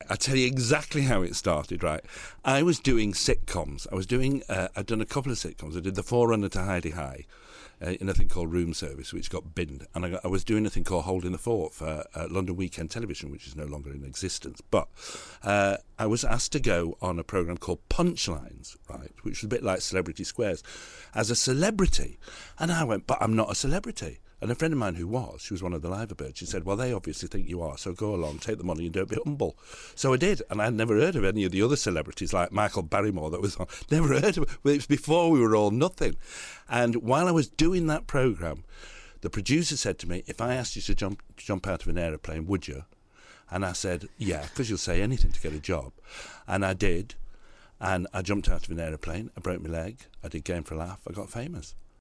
I'll tell you exactly how it started, right? I was doing sitcoms. I'd done a couple of sitcoms. I did The Forerunner to Heidi High in a thing called Room Service, which got binned. And I was doing a thing called Holding the Fort for London Weekend Television, which is no longer in existence. But I was asked to go on a programme called Punchlines, right, which was a bit like Celebrity Squares, as a celebrity. And I went, but I'm not a celebrity. And a friend of mine who was, she was one of the liver birds, she said, well, they obviously think you are, so go along, take the money and don't be humble. So I did, and I'd never heard of any of the other celebrities like Michael Barrymore that was on. Never heard of it. It was before we were all nothing. And while I was doing that programme, the producer said to me, if I asked you to jump out of an aeroplane, would you? And I said, yeah, because you'll say anything to get a job. And I did, and I jumped out of an aeroplane, I broke my leg, I did Game for a Laugh, I got famous.